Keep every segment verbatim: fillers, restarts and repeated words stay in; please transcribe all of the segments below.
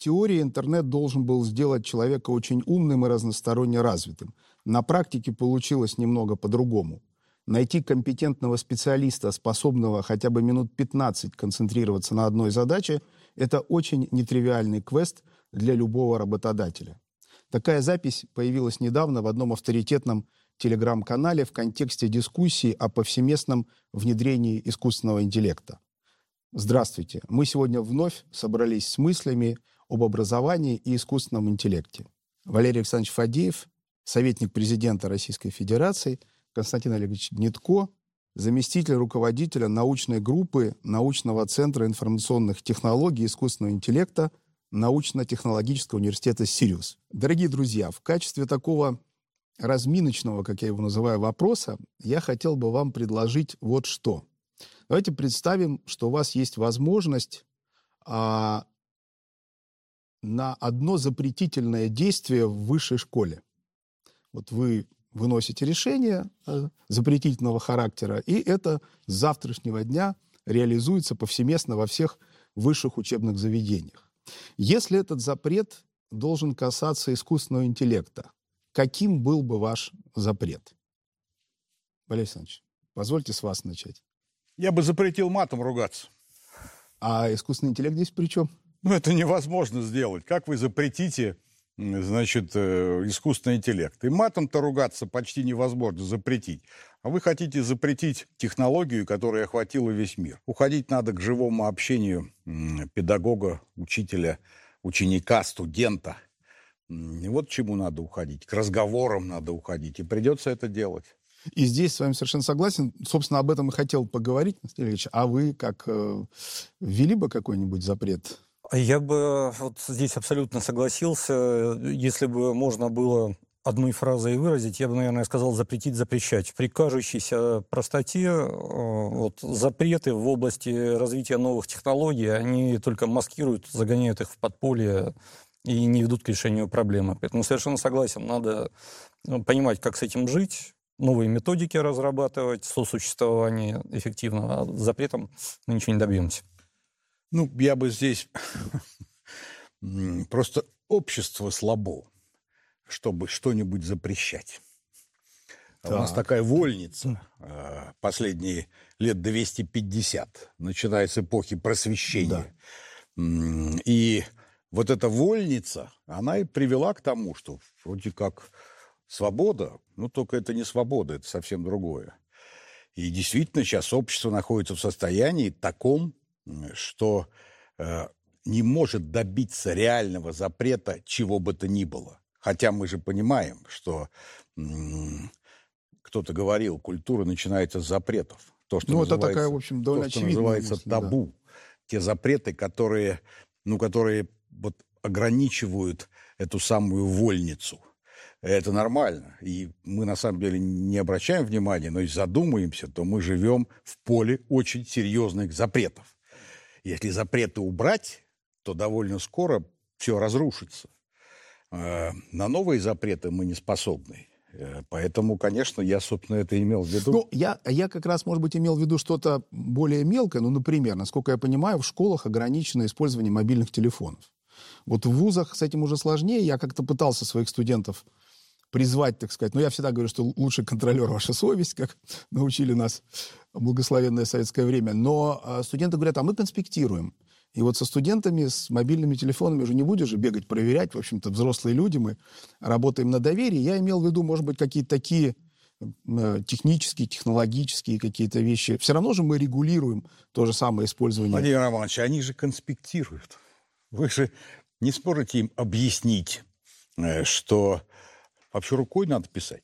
теории интернет должен был сделать человека очень умным и разносторонне развитым. На практике получилось немного по-другому. Найти компетентного специалиста, способного хотя бы минут пятнадцать концентрироваться на одной задаче, это очень нетривиальный квест для любого работодателя. Такая запись появилась недавно в одном авторитетном телеграм-канале в контексте дискуссии о повсеместном внедрении искусственного интеллекта. Здравствуйте. Мы сегодня вновь собрались с мыслями об образовании и искусственном интеллекте. Валерий Александрович Фадеев, советник президента Российской Федерации, Константин Олегович Гнетко, заместитель руководителя научной группы Научного центра информационных технологий и искусственного интеллекта Научно-технологического университета «Сириус». Дорогие друзья, в качестве такого разминочного, как я его называю, вопроса, я хотел бы вам предложить вот что. Давайте представим, что у вас есть возможность а, на одно запретительное действие в высшей школе. Вот вы выносите решение а, запретительного характера, и это с завтрашнего дня реализуется повсеместно во всех высших учебных заведениях. Если этот запрет должен касаться искусственного интеллекта, каким был бы ваш запрет? Валерий Александрович, позвольте с вас начать. Я бы запретил матом ругаться. А искусственный интеллект здесь при чем? Ну, это невозможно сделать. Как вы запретите, значит, искусственный интеллект? И матом-то ругаться почти невозможно запретить. А вы хотите запретить технологию, которая охватила весь мир. Уходить надо к живому общению педагога, учителя, ученика, студента. И вот к чему надо уходить. К разговорам надо уходить. И придется это делать. И здесь с вами совершенно согласен. Собственно, об этом и хотел поговорить, Константин Ильич. А вы как э, ввели бы какой-нибудь запрет? Я бы вот здесь абсолютно согласился. Если бы можно было одной фразой выразить, я бы, наверное, сказал запретить, запрещать. При кажущейся простоте э, вот, запреты в области развития новых технологий, они только маскируют, загоняют их в подполье и не ведут к решению проблемы. Поэтому совершенно согласен. Надо понимать, как с этим жить, новые методики разрабатывать, сосуществование эффективного, а запретом мы ничего не добьемся. Ну, я бы здесь... Просто общество слабо, чтобы что-нибудь запрещать. Так. У нас такая вольница последние лет двести пятьдесят, начиная с эпохи Просвещения. Да. И вот эта вольница, она и привела к тому, что вроде как... Свобода, ну только это не свобода, это совсем другое. И действительно сейчас общество находится в состоянии таком, что э, не может добиться реального запрета чего бы то ни было. Хотя мы же понимаем, что э, кто-то говорил, культура начинается с запретов. То, что ну, называется, это такая, в общем, довольно то, что очевидная называется мысль, табу. Да. Те запреты, которые, ну, которые вот, ограничивают эту самую вольницу. Это нормально. И мы, на самом деле, не обращаем внимания, но если задумаемся, то мы живем в поле очень серьезных запретов. Если запреты убрать, то довольно скоро все разрушится. На новые запреты мы не способны. Поэтому, конечно, я, собственно, это имел в виду. Ну, я, я как раз, может быть, имел в виду что-то более мелкое. Ну, например, насколько я понимаю, в школах ограничено использование мобильных телефонов. Вот в вузах с этим уже сложнее. Я как-то пытался своих студентов призвать, так сказать. Но я всегда говорю, что лучший контролер — ваша совесть, как научили нас благословенное советское время. Но а, студенты говорят, а мы конспектируем. И вот со студентами, с мобильными телефонами уже не будешь же бегать, проверять. В общем-то, взрослые люди, мы работаем на доверии. Я имел в виду, может быть, какие-то такие э, технические, технологические какие-то вещи. Все равно же мы регулируем то же самое использование. Владимир Романович, они же конспектируют. Вы же не сможете им объяснить, что вообще рукой надо писать.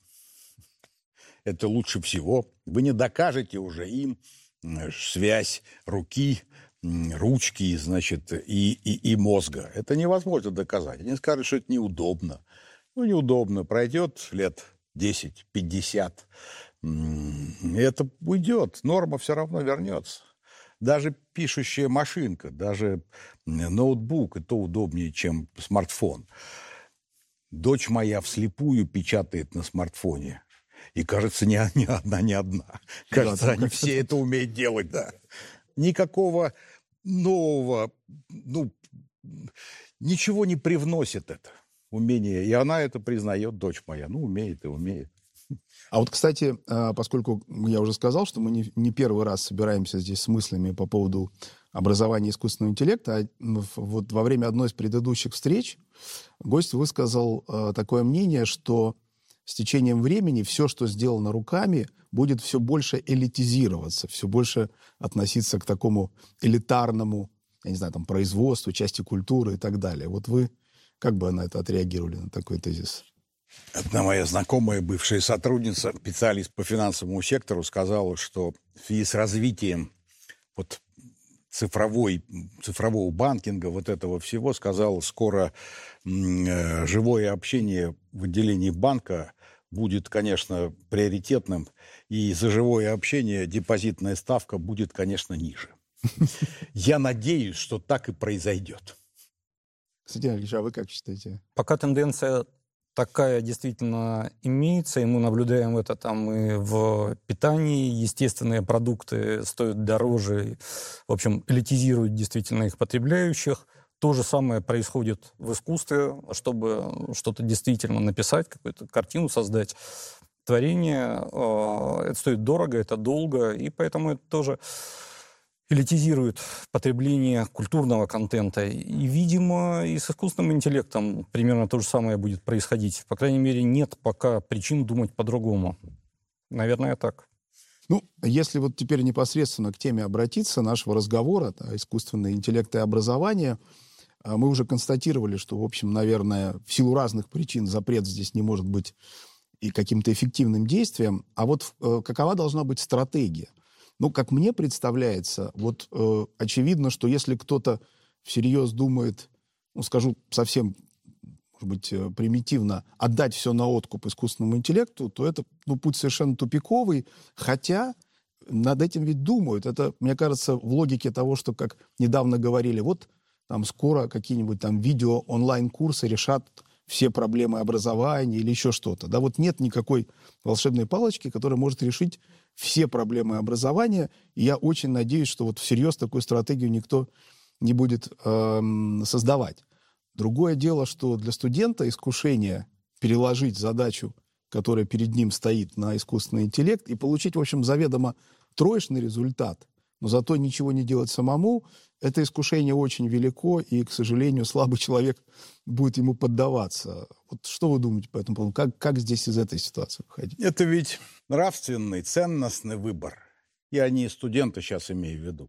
Это лучше всего. Вы не докажете уже им связь руки, ручки, значит, и, и, и мозга. Это невозможно доказать. Они скажут, что это неудобно. Ну, неудобно. Пройдет лет десять-пятьдесят. Это уйдет. Норма все равно вернется. Даже пишущая машинка, даже ноутбук, это удобнее, чем смартфон. Дочь моя вслепую печатает на смартфоне. И, кажется, не, не одна, не одна. Кажется, да, они все это умеют делать, да. Никакого нового, ну, ничего не привносит это умение. И она это признает, дочь моя. Ну, умеет и умеет. А вот, кстати, поскольку я уже сказал, что мы не, не первый раз собираемся здесь с мыслями по поводу образования искусственного интеллекта, а вот во время одной из предыдущих встреч гость высказал такое мнение, что с течением времени все, что сделано руками, будет все больше элитизироваться, все больше относиться к такому элитарному, я не знаю, там, производству, части культуры и так далее. Вот вы как бы на это отреагировали, на такой тезис? Одна моя знакомая, бывшая сотрудница, специалист по финансовому сектору, сказала, что в связи с развитием вот цифровой, цифрового банкинга, вот этого всего, сказала, скоро м, живое общение в отделении банка будет, конечно, приоритетным, и за живое общение депозитная ставка будет, конечно, ниже. Я надеюсь, что так и произойдет. Кстати, Алексей, а вы как считаете? Пока тенденция такая действительно имеется, и мы наблюдаем это там и в питании. Естественные продукты стоят дороже, в общем, элитизируют действительно их потребляющих. То же самое происходит в искусстве, чтобы что-то действительно написать, какую-то картину создать, творение. Это стоит дорого, это долго, и поэтому это тоже элитизирует потребление культурного контента. И, видимо, и с искусственным интеллектом примерно то же самое будет происходить. По крайней мере, нет пока причин думать по-другому. Наверное, так. Ну, если вот теперь непосредственно к теме обратиться нашего разговора, да, искусственный интеллект и образование, мы уже констатировали, что, в общем, наверное, в силу разных причин запрет здесь не может быть и каким-то эффективным действием. А вот э, какова должна быть стратегия? Ну, как мне представляется, вот э, очевидно, что если кто-то всерьез думает, ну, скажу совсем, может быть, э, примитивно, отдать все на откуп искусственному интеллекту, то это, ну, путь совершенно тупиковый, хотя над этим ведь думают. Это, мне кажется, в логике того, что, как недавно говорили, вот там скоро какие-нибудь там видео, онлайн-курсы решат все проблемы образования или еще что-то. Да, вот нет никакой волшебной палочки, которая может решить все проблемы образования. И я очень надеюсь, что вот всерьез такую стратегию никто не будет эм, создавать. Другое дело, что для студента искушение переложить задачу, которая перед ним стоит, на искусственный интеллект и получить, в общем, заведомо троечный результат, но зато ничего не делать самому, это искушение очень велико, и, к сожалению, слабый человек будет ему поддаваться. Вот что вы думаете по этому поводу? Как, как здесь из этой ситуации выходить? Это ведь нравственный, ценностный выбор. Я не студенты сейчас имею в виду.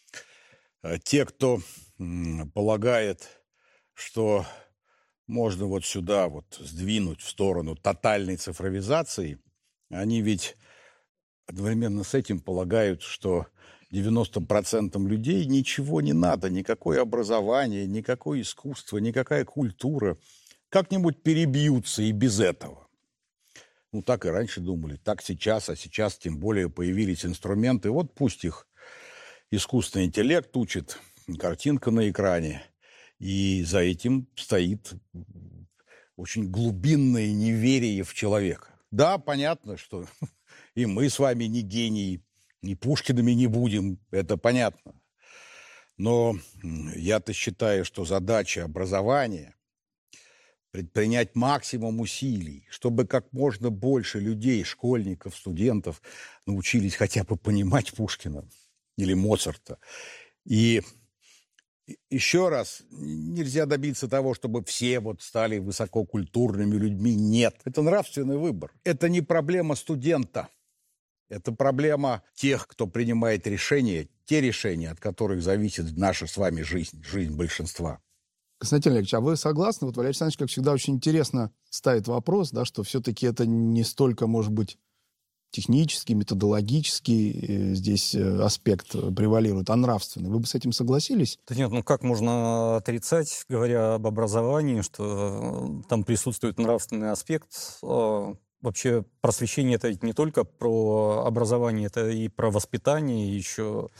Те, кто м, полагает, что можно вот сюда вот сдвинуть в сторону тотальной цифровизации, они ведь одновременно с этим полагают, что девяноста процентам людей ничего не надо, никакое образование, никакое искусство, никакая культура. Как-нибудь перебьются и без этого. Ну, так и раньше думали, так сейчас, а сейчас тем более появились инструменты. Вот пусть их искусственный интеллект учит, картинка на экране. И за этим стоит очень глубинное неверие в человека. Да, понятно, что и мы с вами не гении, ни Пушкиными не будем, это понятно. Но я-то считаю, что задача образования – предпринять максимум усилий, чтобы как можно больше людей, школьников, студентов научились хотя бы понимать Пушкина или Моцарта. И еще раз, нельзя добиться того, чтобы все вот стали высококультурными людьми. Нет, это нравственный выбор. Это не проблема студента. Это проблема тех, кто принимает решения, те решения, от которых зависит наша с вами жизнь, жизнь большинства. Константин Олегович, а вы согласны? Вот Валерий Александрович, как всегда, очень интересно ставит вопрос, да, что все-таки это не столько, может быть, технический, методологический здесь аспект превалирует, а нравственный. Вы бы с этим согласились? Да нет, ну как можно отрицать, говоря об образовании, что там присутствует нравственный аспект? Вообще просвещение — это ведь не только про образование, это и про воспитание еще.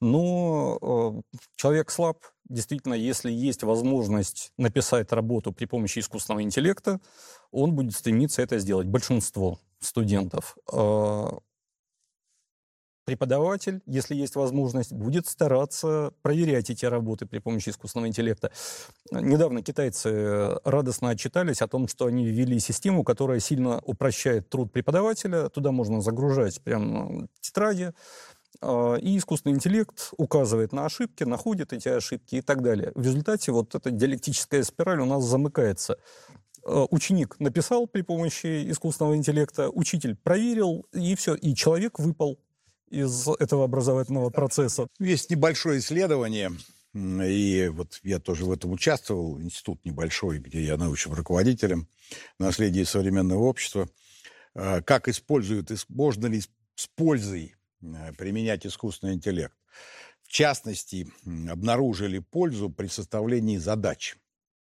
Но человек слаб. Действительно, если есть возможность написать работу при помощи искусственного интеллекта, он будет стремиться это сделать. Большинство студентов. преподаватель, если есть возможность, будет стараться проверять эти работы при помощи искусственного интеллекта. Недавно китайцы радостно отчитались о том, что они ввели систему, которая сильно упрощает труд преподавателя. Туда можно загружать прям тетради, и искусственный интеллект указывает на ошибки, находит эти ошибки и так далее. В результате вот эта диалектическая спираль у нас замыкается. Ученик написал при помощи искусственного интеллекта, учитель проверил, и все, и человек выпал из этого образовательного процесса. Есть небольшое исследование, и вот я тоже в этом участвовал, институт небольшой, где я научным руководителем наследия современного общества, как используют, можно ли с пользой применять искусственный интеллект. В частности, обнаружили пользу при составлении задач.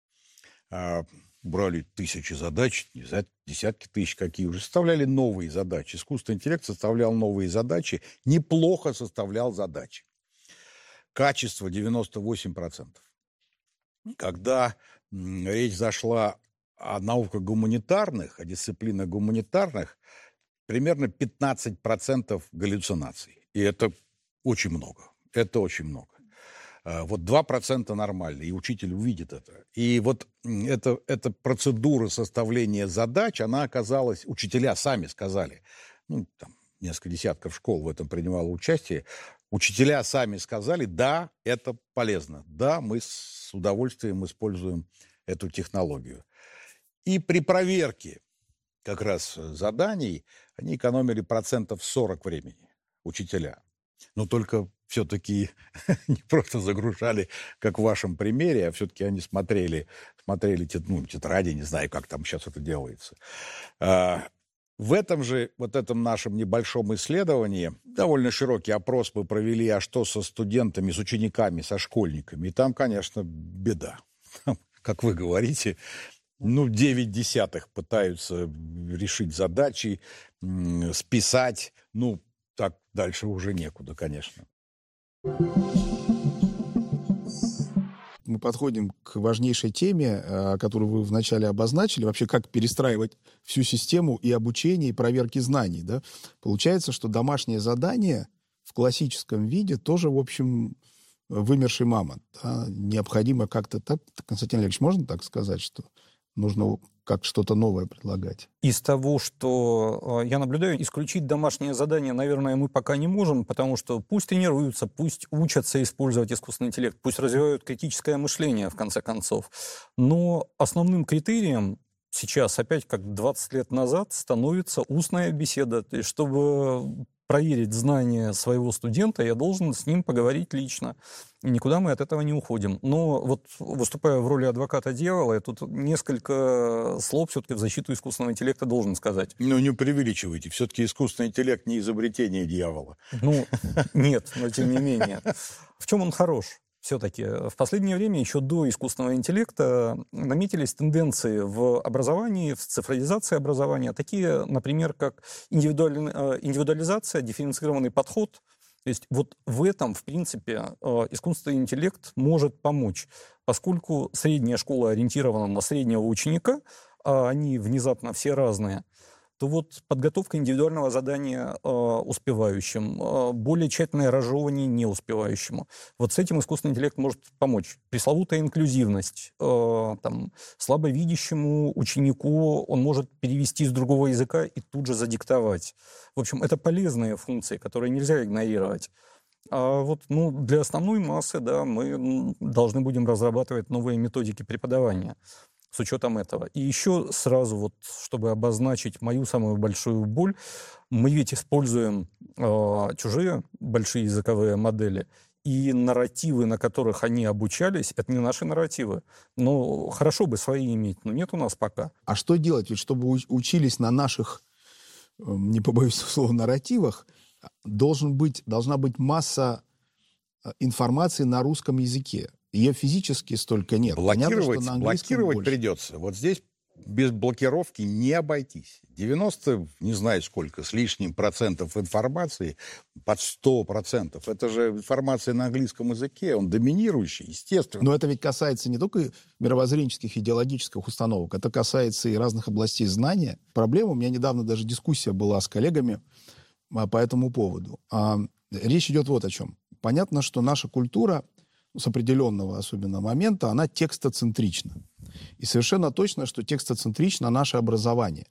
Брали тысячи задач, десятки тысяч какие уже, составляли новые задачи. Искусственный интеллект составлял новые задачи, неплохо составлял задачи. Качество девяносто восемь процентов. Когда речь зашла о науках гуманитарных, о дисциплинах гуманитарных, примерно пятнадцать процентов галлюцинаций. И это очень много. Это очень много. Вот два процента нормально, и учитель увидит это. И вот это, эта процедура составления задач, она оказалась, учителя сами сказали, ну, там, несколько десятков школ в этом принимало участие, учителя сами сказали, да, это полезно, да, мы с удовольствием используем эту технологию. И при проверке как раз заданий они экономили процентов сорок времени, учителя. Но только все-таки не просто загружали, как в вашем примере, а все-таки они смотрели, смотрели ну, тетради, не знаю, как там сейчас это делается. А, в этом же, вот этом нашем небольшом исследовании, довольно широкий опрос мы провели, а что со студентами, с учениками, со школьниками. И там, конечно, беда. Там, как вы говорите, ну, девять десятых пытаются решить задачи, списать, ну, так дальше уже некуда, конечно. Мы подходим к важнейшей теме, которую вы вначале обозначили, вообще как перестраивать всю систему и обучения, и проверки знаний. Да? Получается, что домашнее задание в классическом виде тоже, в общем, вымерший мамонт. Да? Необходимо как-то так, Константин Олегович, можно так сказать, что нужно как что-то новое предлагать? Из того, что я наблюдаю, исключить домашнее задание, наверное, мы пока не можем, потому что пусть тренируются, пусть учатся использовать искусственный интеллект, пусть развивают критическое мышление, в конце концов. Но основным критерием сейчас, опять как двадцать лет назад, становится устная беседа. То есть, чтобы проверить знания своего студента, я должен с ним поговорить лично. И никуда мы от этого не уходим. Но вот выступая в роли адвоката дьявола, я тут несколько слов все-таки в защиту искусственного интеллекта должен сказать. Ну, не преувеличивайте. Все-таки искусственный интеллект не изобретение дьявола. Ну, нет, но тем не менее. В чем он хорош? Все-таки в последнее время, еще до искусственного интеллекта, наметились тенденции в образовании, в цифровизации образования, такие, например, как индивидуали... индивидуализация, дифференцированный подход. То есть вот в этом, в принципе, искусственный интеллект может помочь, поскольку средняя школа ориентирована на среднего ученика, а они внезапно все разные, то вот подготовка индивидуального задания э, успевающим, э, более тщательное разжевывание неуспевающему. Вот с этим искусственный интеллект может помочь. Пресловутая инклюзивность. Э, там, слабовидящему ученику он может перевести с другого языка и тут же задиктовать. В общем, это полезные функции, которые нельзя игнорировать. А вот ну, для основной массы, да, мы должны будем разрабатывать новые методики преподавания с учетом этого. И еще сразу, вот, чтобы обозначить мою самую большую боль, мы ведь используем э, чужие большие языковые модели, и нарративы, на которых они обучались, это не наши нарративы. Но хорошо бы свои иметь, но нет у нас пока. А что делать? Ведь чтобы учились на наших, не побоюсь слова, нарративах, должен быть, должна быть масса информации на русском языке. Ее физически столько нет. Блокировать, Понятно, блокировать больше. придется. Вот здесь без блокировки не обойтись. девяносто, не знаю сколько, с лишним процентов информации, под сто процентов. Это же информация на английском языке, он доминирующий, естественно. Но это ведь касается не только мировоззренческих, идеологических установок, это касается и разных областей знания. Проблема, у меня недавно даже дискуссия была с коллегами а, по этому поводу. А, речь идет вот о чем. Понятно, что наша культура с определенного особенно момента, она текстоцентрична. И совершенно точно, что текстоцентрично наше образование.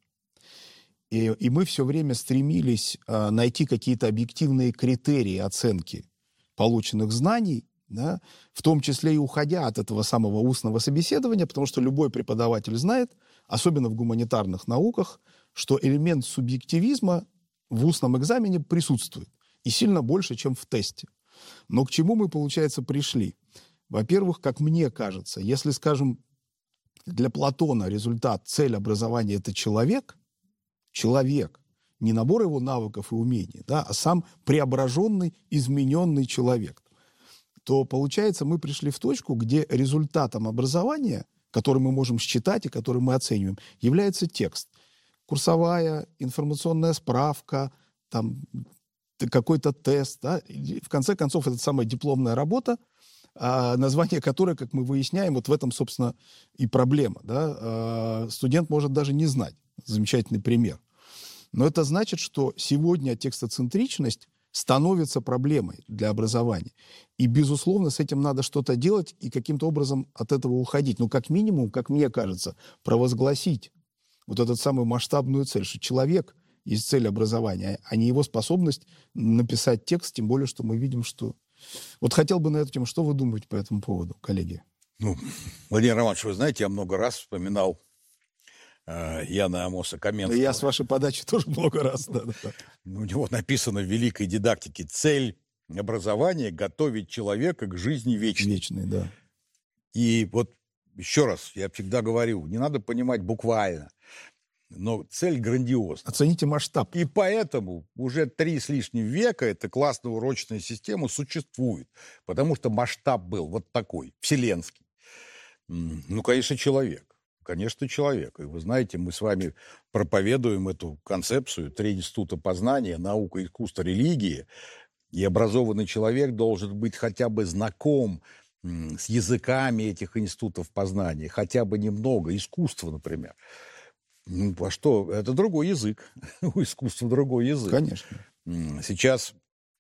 И, и мы все время стремились а, найти какие-то объективные критерии оценки полученных знаний, да, в том числе и уходя от этого самого устного собеседования, потому что любой преподаватель знает, особенно в гуманитарных науках, что элемент субъективизма в устном экзамене присутствует. И сильно больше, чем в тесте. Но к чему мы, получается, пришли? Во-первых, как мне кажется, если, скажем, для Платона результат, цель образования – это человек, человек, не набор его навыков и умений, да, а сам преображенный, измененный человек, то, получается, мы пришли в точку, где результатом образования, который мы можем считать и который мы оцениваем, является текст. Курсовая, информационная справка, там, какой-то тест. Да? И в конце концов, это самая дипломная работа, а, название которой, как мы выясняем, вот в этом, собственно, и проблема. Да? А, студент может даже не знать. Замечательный пример. Но это значит, что сегодня текстоцентричность становится проблемой для образования. И, безусловно, с этим надо что-то делать и каким-то образом от этого уходить. Ну, как минимум, как мне кажется, провозгласить вот эту самую масштабную цель, что человек есть цель образования, а не его способность написать текст, тем более, что мы видим, что... Вот хотел бы на эту тему, что вы думаете по этому поводу, коллеги? Ну, Владимир Романович, вы знаете, я много раз вспоминал э, Яна Амоса Каменского. Я с вашей подачи тоже много раз. Да, да, да. У него написано в великой дидактике: цель образования — готовить человека к жизни вечной. Вечной, да. И вот еще раз, я всегда говорю, не надо понимать буквально, но цель грандиозна. Оцените масштаб. И поэтому уже три с лишним века эта классно-урочная система существует. Потому что масштаб был вот такой, вселенский. Ну, конечно, человек. Конечно, человек. И вы знаете, мы с вами проповедуем эту концепцию три института познания: наука, искусство, религия. И образованный человек должен быть хотя бы знаком с языками этих институтов познания. Хотя бы немного. Искусство, например. Ну, а что? Это другой язык. У искусства другой язык. Конечно. Сейчас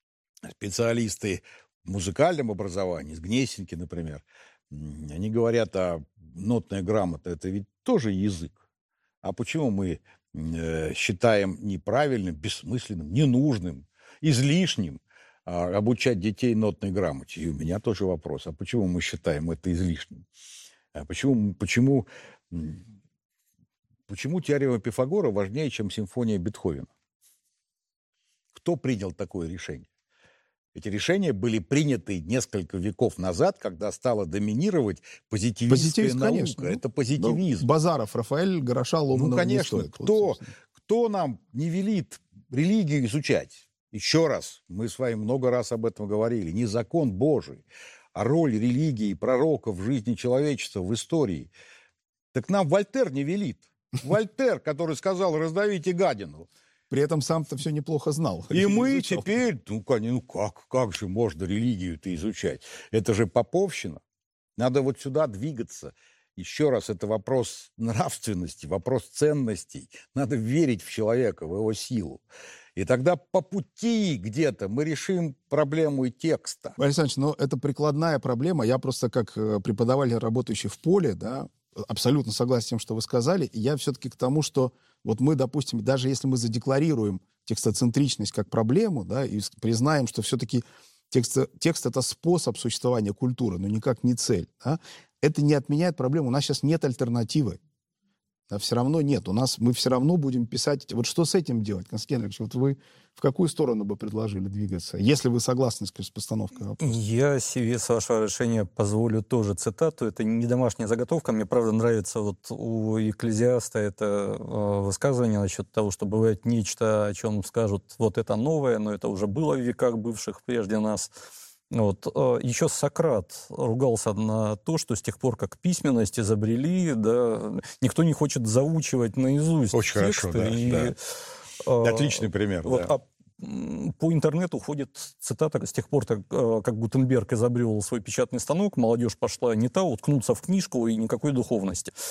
специалисты в музыкальном образовании, с Гнесинки, например, они говорят, а нотная грамота — это ведь тоже язык. А почему мы э, считаем неправильным, бессмысленным, ненужным, излишним а, обучать детей нотной грамоте? И у меня тоже вопрос. А почему мы считаем это излишним? А почему... почему Почему теорема Пифагора важнее, чем симфония Бетховена? Кто принял такое решение? Эти решения были приняты несколько веков назад, когда стала доминировать позитивистская Позитивист, наука. конечно. Это позитивизм. Ну, Базаров, Рафаэль, гроша ломаного Ну, конечно. не стоит. Кто, Вот, кто нам не велит религию изучать? Еще раз, мы с вами много раз об этом говорили. Не закон Божий, а роль религии, пророков в жизни человечества, в истории. Так нам Вольтер не велит. Вольтер, который сказал: раздавите гадину. При этом сам-то все неплохо знал. И мы изучал. теперь, ну, ну как, как же можно религию-то изучать? Это же поповщина. Надо вот сюда двигаться. Еще раз, это вопрос нравственности, вопрос ценностей. Надо верить в человека, в его силу. И тогда по пути где-то мы решим проблему и текста. Борис Александрович, ну это прикладная проблема. Я просто как преподаватель, работающий в поле, да, абсолютно согласен с тем, что вы сказали. И я все-таки к тому, что вот мы, допустим, даже если мы задекларируем текстоцентричность как проблему, да, и признаем, что все-таки текст, текст — это способ существования культуры, но никак не цель, да, это не отменяет проблему. У нас сейчас нет альтернативы. Да, все равно нет. У нас мы все равно будем писать. Вот что с этим делать, Константин Андреевич? Вот вы в какую сторону бы предложили двигаться, если вы согласны с постановкой вопроса? Я себе, с вашего решения, позволю тоже цитату. Это не домашняя заготовка. Мне, правда, нравится вот у Екклезиаста это э, высказывание насчет того, что бывает нечто, о чем скажут: вот это новое, но это уже было в веках бывших прежде нас. Вот. Еще Сократ ругался на то, что с тех пор, как письменность изобрели, да, никто не хочет заучивать наизусть Очень тексты. хорошо, да, и, да. э, Отличный пример. Вот, Да. а по интернету ходит цитата: с тех пор, как, как Гутенберг изобрел свой печатный станок, молодежь пошла не та, уткнуться в книжку и никакой духовности.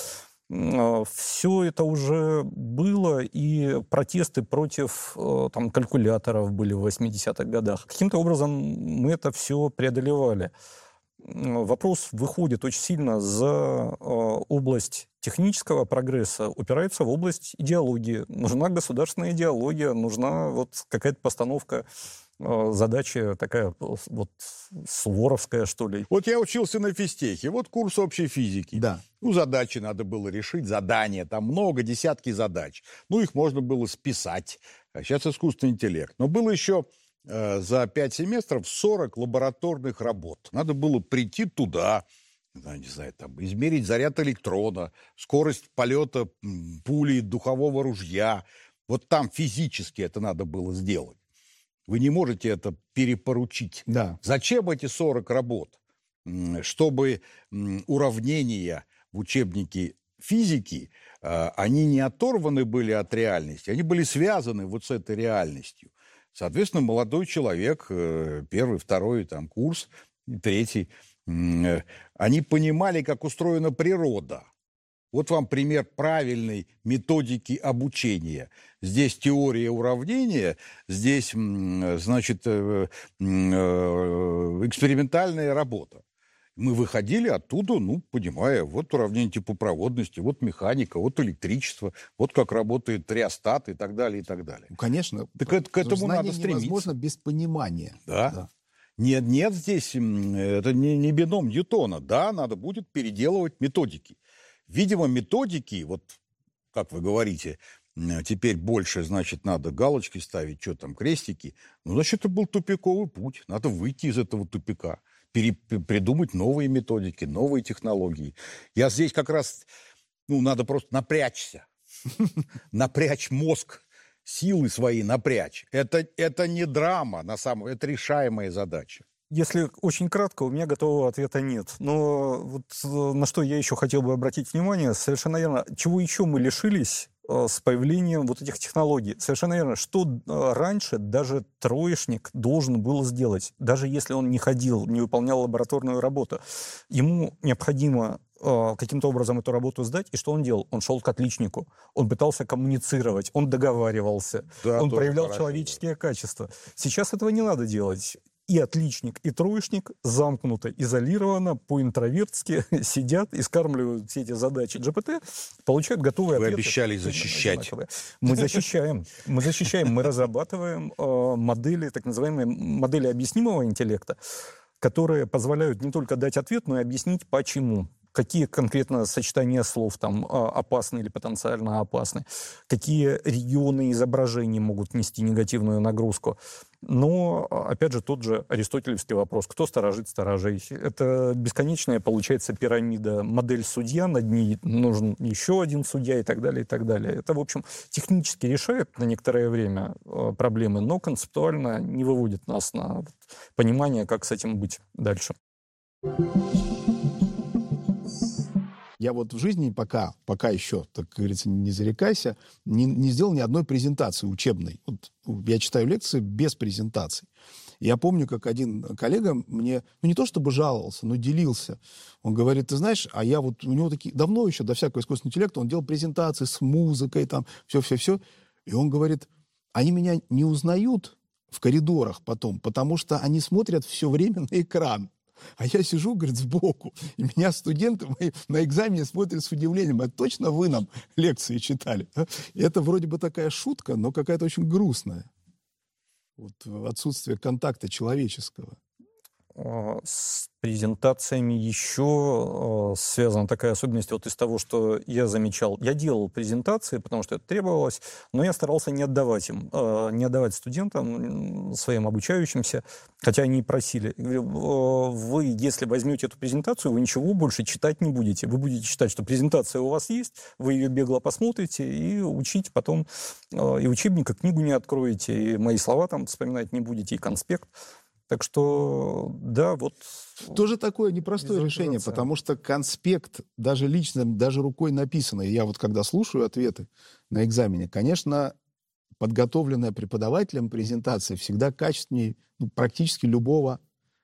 Все это уже было, и протесты против там, калькуляторов были в восьмидесятых годах. Каким-то образом мы это все преодолевали. Вопрос выходит очень сильно за область технического прогресса, упирается в область идеологии. Нужна государственная идеология, нужна вот какая-то постановка задачи такая вот суворовская, что ли. Вот я учился на физтехе, вот курс общей физики. Да. Ну, задачи надо было решить, задания, там много, десятки задач. Ну, их можно было списать. А сейчас искусственный интеллект. Но было еще э, за пять семестров сорок лабораторных работ. Надо было прийти туда, не знаю, там, измерить заряд электрона, скорость полета пули духового ружья. Вот там физически это надо было сделать. Вы не можете это перепоручить. Да. Зачем эти сорок работ? Чтобы уравнения в учебнике физики, они не оторваны были от реальности, они были связаны вот с этой реальностью. Соответственно, молодой человек, первый, второй там, курс, третий, они понимали, как устроена природа. Вот вам пример правильной методики обучения. Здесь теория уравнения, здесь, значит, экспериментальная работа. Мы выходили оттуда, ну, понимая, вот уравнение теплопроводности, вот механика, вот электричество, вот как работает реостат и так далее, и так далее. Ну, конечно. Так это, к этому надо стремиться. Невозможно без понимания. Да. Да. Нет, нет, здесь это не, не бином Ньютона. Да, надо будет переделывать методики. Видимо, методики, вот как вы говорите, теперь больше, значит, надо галочки ставить, что там, крестики. Ну, значит, это был тупиковый путь. Надо выйти из этого тупика, пере, придумать новые методики, новые технологии. Я здесь как раз, ну, надо просто напрячься. Напрячь мозг, силы свои напрячь. Это, это не драма, на самом деле, это решаемая задача. Если очень кратко, у меня готового ответа нет. Но вот на что я еще хотел бы обратить внимание, совершенно верно, чего еще мы лишились э, с появлением вот этих технологий. Совершенно верно, что э, раньше даже троечник должен был сделать, даже если он не ходил, не выполнял лабораторную работу. Ему необходимо э, каким-то образом эту работу сдать, и что он делал? Он шел к отличнику, он пытался коммуницировать, он договаривался, да, он проявлял хорошо, человеческие да. качества. Сейчас этого не надо делать. И отличник, и троечник замкнуто, изолированно, по-интровертски сидят и скармливают все эти задачи джи пи ти, получают готовые Вы ответы. Вы обещали защищать. Мы защищаем. Мы защищаем, мы разрабатываем э, модели, так называемые модели объяснимого интеллекта, которые позволяют не только дать ответ, но и объяснить, почему. Какие конкретно сочетания слов там опасны или потенциально опасны, какие регионы изображений могут нести негативную нагрузку. Но, опять же, тот же аристотелевский вопрос, кто сторожит сторожей. Это бесконечная, получается, пирамида, модель судья, над ней нужен еще один судья и так далее, и так далее. Это, в общем, технически решает на некоторое время проблемы, но концептуально не выводит нас на понимание, как с этим быть дальше. Я вот в жизни пока, пока еще, так говорится, не зарекайся, не, не сделал ни одной презентации учебной. Вот я читаю лекции без презентаций. Я помню, как один коллега мне, ну не то чтобы жаловался, но делился. Он говорит, ты знаешь, а я вот, у него такие, давно еще, до всякого искусственного интеллекта, он делал презентации с музыкой, там, все-все-все. И он говорит, они меня не узнают в коридорах потом, потому что они смотрят все время на экран. А я сижу, говорит, сбоку, и меня студенты мои на экзамене смотрят с удивлением. А точно вы нам лекции читали? И это вроде бы такая шутка, но какая-то очень грустная. Вот отсутствие контакта человеческого. С презентациями еще связана такая особенность вот из того, что я замечал. Я делал презентации, потому что это требовалось, но я старался не отдавать им, не отдавать студентам, своим обучающимся, хотя они и просили. Я говорю, вы, если возьмете эту презентацию, вы ничего больше читать не будете. Вы будете считать, что презентация у вас есть, вы ее бегло посмотрите и учить потом и учебника, книгу не откроете, и мои слова там вспоминать не будете, и конспект. Так что, да, вот... Тоже такое непростое решение, потому что конспект, даже лично, даже рукой написанный, я вот когда слушаю ответы на экзамене, конечно, подготовленная преподавателем презентация всегда качественнее ну, практически любого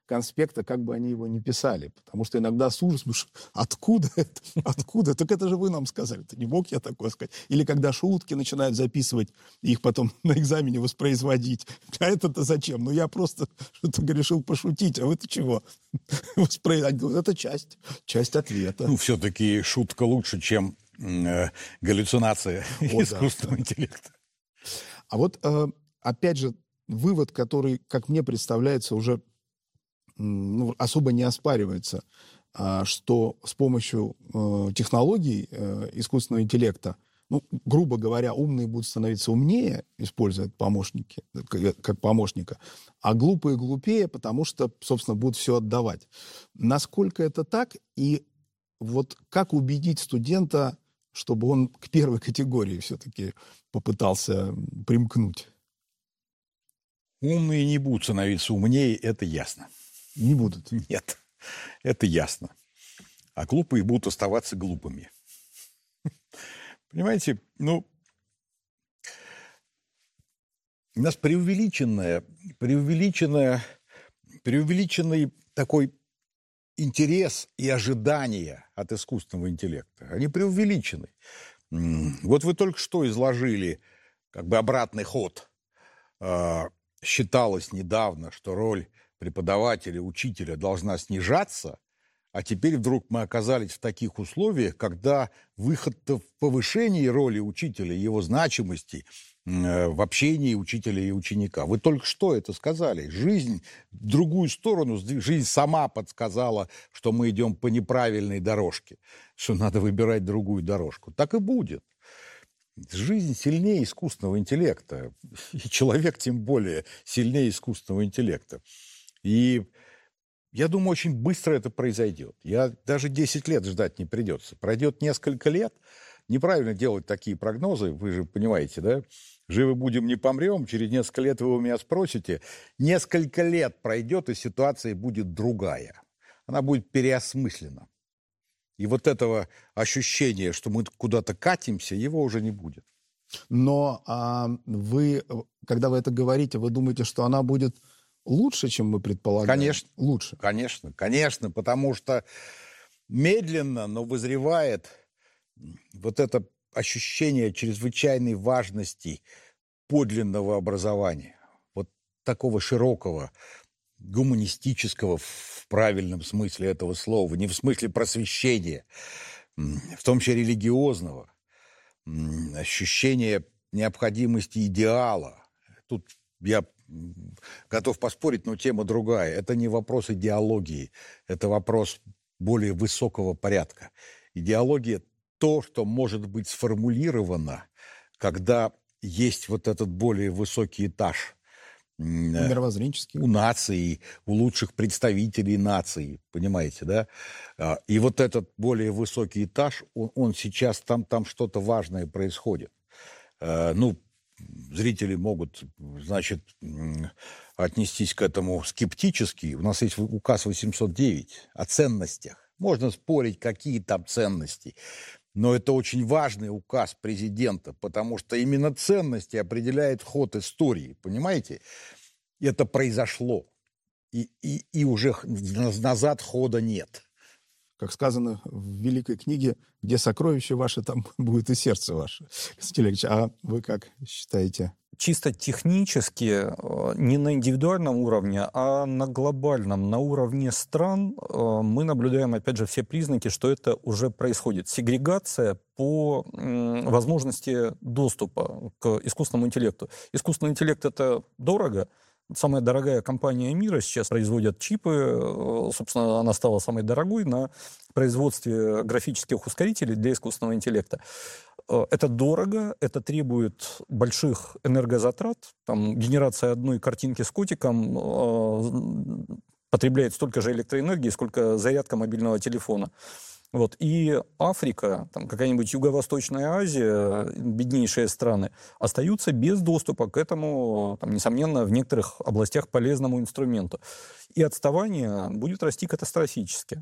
конспекта, как бы они его ни писали. Потому что иногда с ужасом, откуда это? Откуда? Так это же вы нам сказали. Это не мог я такое сказать. Или когда шутки начинают записывать, и их потом на экзамене воспроизводить. А это-то зачем? Ну, я просто что-то решил пошутить, а вы-то чего? Воспроизводить. Это часть, часть ответа. Ну, все-таки шутка лучше, чем э, галлюцинация О, искусственного да. интеллекта. А вот, э, опять же, вывод, который, как мне представляется, уже ну, особо не оспаривается, э, что с помощью э, технологий э, искусственного интеллекта, ну, грубо говоря, умные будут становиться умнее, используя помощники, как, как помощника, а глупые глупее, потому что, собственно, будут все отдавать. Насколько это так? И вот как убедить студента, чтобы он к первой категории все-таки попытался примкнуть? Умные не будут становиться умнее, это ясно. Не будут. Нет, это ясно. А глупые будут оставаться глупыми. Понимаете, ну, у нас преувеличенная, преувеличенная, преувеличенный такой интерес и ожидания от искусственного интеллекта. Они преувеличены. Вот вы только что изложили как бы обратный ход. Считалось недавно, что роль преподавателя, учителя должна снижаться, а теперь вдруг мы оказались в таких условиях, когда выход-то в повышении роли учителя, его значимости э, в общении учителя и ученика. Вы только что это сказали. Жизнь в другую сторону, жизнь сама подсказала, что мы идем по неправильной дорожке, что надо выбирать другую дорожку. Так и будет. Жизнь сильнее искусственного интеллекта. И человек тем более сильнее искусственного интеллекта. И я думаю, очень быстро это произойдет. Я даже десять лет ждать не придется. Пройдет несколько лет. Неправильно делать такие прогнозы, вы же понимаете, да? Живы будем, не помрем. Через несколько лет вы у меня спросите. Несколько лет пройдет, и ситуация будет другая. Она будет переосмыслена. И вот этого ощущения, что мы куда-то катимся, его уже не будет. Но а, вы, когда вы это говорите, вы думаете, что она будет лучше, чем мы предполагаем? Конечно. Лучше. Конечно, конечно, потому что медленно, но вызревает вот это ощущение чрезвычайной важности подлинного образования. Вот такого широкого, гуманистического в правильном смысле этого слова, не в смысле просвещения, в том числе религиозного, ощущение необходимости идеала. Тут я готов поспорить, но тема другая. Это не вопрос идеологии, это вопрос более высокого порядка. Идеология – то, что может быть сформулировано, когда есть вот этот более высокий этаж. Мировоззренческий. У нации, у лучших представителей нации, понимаете, да? И вот этот более высокий этаж, он, он сейчас, там, там что-то важное происходит. Ну, зрители могут, значит, отнестись к этому скептически. У нас есть указ восемьсот девять о ценностях. Можно спорить, какие там ценности. Но это очень важный указ президента, потому что именно ценности определяют ход истории, понимаете? Это произошло, и, и, и уже назад хода нет. Как сказано в великой книге, где сокровища ваши, там будет и сердце ваше. Константин Олегович, а вы как считаете? Чисто технически, не на индивидуальном уровне, а на глобальном, на уровне стран, мы наблюдаем, опять же, все признаки, что это уже происходит. Сегрегация по возможности доступа к искусственному интеллекту. Искусственный интеллект — это дорого. Самая дорогая компания мира сейчас производит чипы. Собственно, она стала самой дорогой на производстве графических ускорителей для искусственного интеллекта. Это дорого, это требует больших энергозатрат. Там генерация одной картинки с котиком э, потребляет столько же электроэнергии, сколько зарядка мобильного телефона. Вот. И Африка, там, какая-нибудь Юго-Восточная Азия, беднейшие страны, остаются без доступа к этому, там, несомненно, в некоторых областях полезному инструменту. И отставание будет расти катастрофически.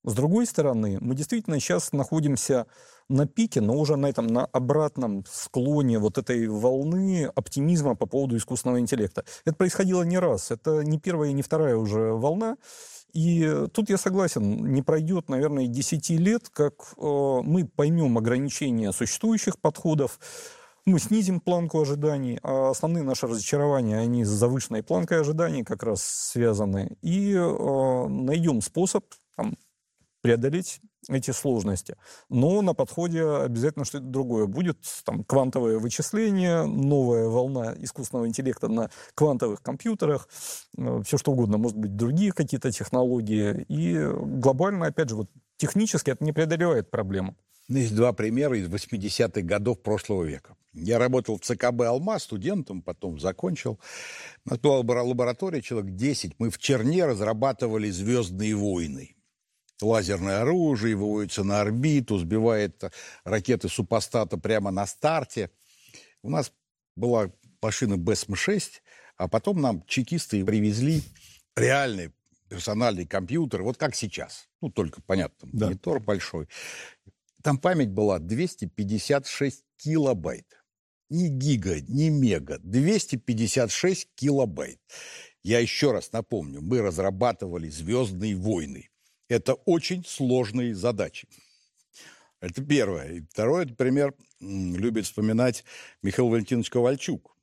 С другой стороны, мы действительно сейчас находимся на пике, но уже на этом, на обратном склоне вот этой волны оптимизма по поводу искусственного интеллекта. Это происходило не раз, это не первая и не вторая уже волна. И тут я согласен, не пройдет, наверное, десяти лет, как э, мы поймем ограничения существующих подходов, мы снизим планку ожиданий, а основные наши разочарования, они с завышенной планкой ожиданий как раз связаны, и э, найдем способ там, преодолеть эти сложности. Но на подходе обязательно что-то другое. Будет там квантовое вычисление, новая волна искусственного интеллекта на квантовых компьютерах, все что угодно, может быть, другие какие-то технологии. И глобально, опять же, вот технически это не преодолевает проблему. Есть два примера из восьмидесятых годов прошлого века. Я работал в ЦКБ «Алмаз» студентом, потом закончил. У нас была лаборатория, человек десять. Мы в Черне разрабатывали «Звездные войны». Лазерное оружие выводится на орбиту, сбивает ракеты супостата прямо на старте. У нас была машина Бэ Эс Эм шесть, а потом нам чекисты привезли реальный персональный компьютер, вот как сейчас. Ну, только, понятно, да. монитор большой. Там память была двести пятьдесят шесть килобайт. Ни гига, ни мега. двести пятьдесят шесть килобайт. Я еще раз напомню, мы разрабатывали «Звездные войны». Это очень сложные задачи. Это первое. И второе, например, любит вспоминать Михаил Валентинович Ковальчук.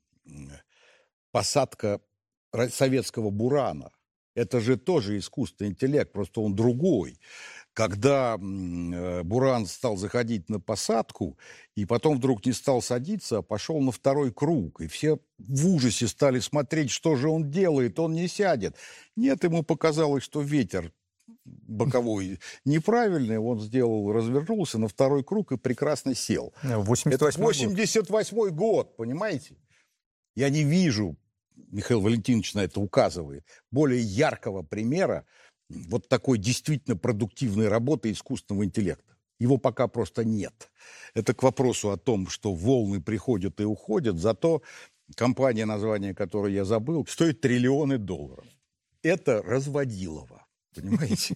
Посадка советского «Бурана». Это же тоже искусственный интеллект, просто он другой. Когда «Буран» стал заходить на посадку, и потом вдруг не стал садиться, а пошел на второй круг. И все в ужасе стали смотреть, что же он делает, он не сядет. Нет, ему показалось, что ветер боковой неправильный, он сделал, развернулся на второй круг и прекрасно сел. восемьдесят восьмой Это восемьдесят восьмой год, понимаете? Я не вижу, Михаил Валентинович на это указывает, более яркого примера вот такой действительно продуктивной работы искусственного интеллекта. Его пока просто нет. Это к вопросу о том, что волны приходят и уходят, зато компания, название которой я забыл, стоит триллионы долларов. Это Разводилово. Понимаете?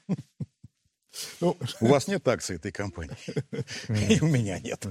Ну, у вас нет акций этой компании. И у меня нет.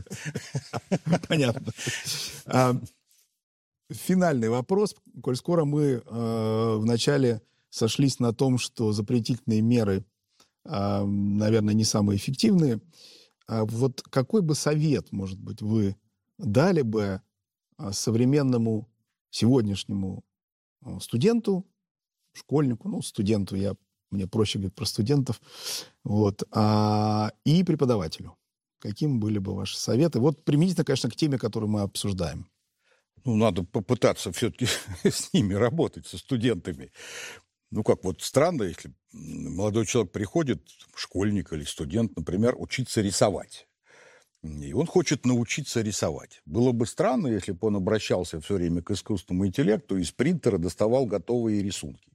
Понятно. А, финальный вопрос. Коль скоро мы э, вначале сошлись на том, что запретительные меры, э, наверное, не самые эффективные, а вот какой бы совет, может быть, вы дали бы современному сегодняшнему студенту, школьнику, ну, студенту, я мне проще говорить про студентов, вот, а, и преподавателю? Какими были бы ваши советы? Вот применительно, конечно, к теме, которую мы обсуждаем. Ну, надо попытаться все-таки с ними работать, со студентами. Ну, как вот странно, если молодой человек приходит, школьник или студент, например, учиться рисовать. И он хочет научиться рисовать. Было бы странно, если бы он обращался все время к искусственному интеллекту и из принтера доставал готовые рисунки.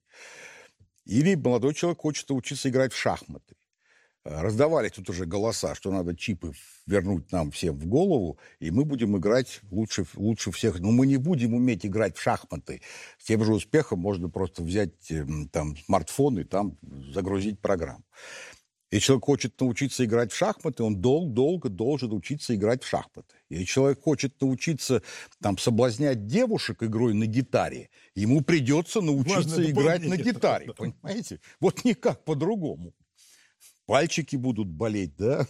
Или молодой человек хочет научиться играть в шахматы. Раздавали тут уже голоса, что надо чипы вернуть нам всем в голову, и мы будем играть лучше, лучше всех. Но мы не будем уметь играть в шахматы. С тем же успехом можно просто взять там, смартфон и там загрузить программу. Если человек хочет научиться играть в шахматы, он дол- долго должен учиться играть в шахматы. Если человек хочет научиться там, соблазнять девушек игрой на гитаре, ему придется научиться Важное играть на гитаре. Понимаете? Вот никак по-другому. Пальчики будут болеть, да?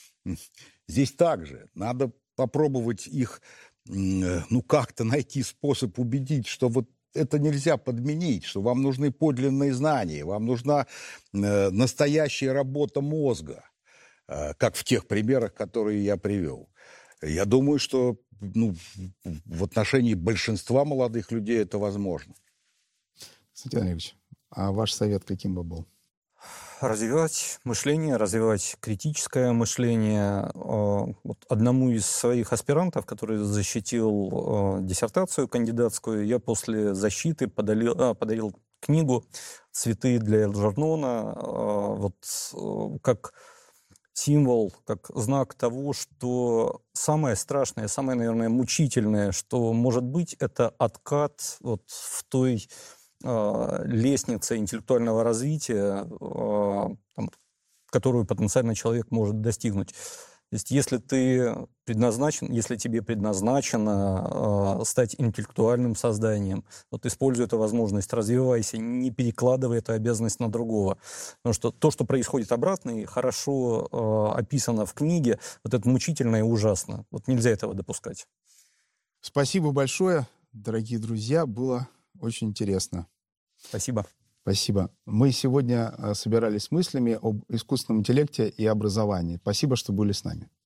Здесь также. Надо попробовать их, ну, как-то найти способ убедить, что вот это нельзя подменить, что вам нужны подлинные знания, вам нужна э, настоящая работа мозга, э, как в тех примерах, которые я привел. Я думаю, что ну, в отношении большинства молодых людей это возможно. Константин Олегович, а ваш совет каким бы был? Развивать мышление, развивать критическое мышление. Вот одному из своих аспирантов, который защитил диссертацию кандидатскую, я после защиты подарил, а, подарил книгу «Цветы для Элджернона», вот как символ, как знак того, что самое страшное, самое, наверное, мучительное, что может быть, это откат вот в той лестница интеллектуального развития, там, которую потенциально человек может достигнуть. То есть если ты предназначен, если тебе предназначено э, стать интеллектуальным созданием, вот используй эту возможность, развивайся, не перекладывай эту обязанность на другого. Потому что то, что происходит обратно и хорошо э, описано в книге, вот это мучительно и ужасно. Вот нельзя этого допускать. Спасибо большое, дорогие друзья. Было очень интересно. Спасибо. Спасибо. Мы сегодня собирались с мыслями об искусственном интеллекте и образовании. Спасибо, что были с нами.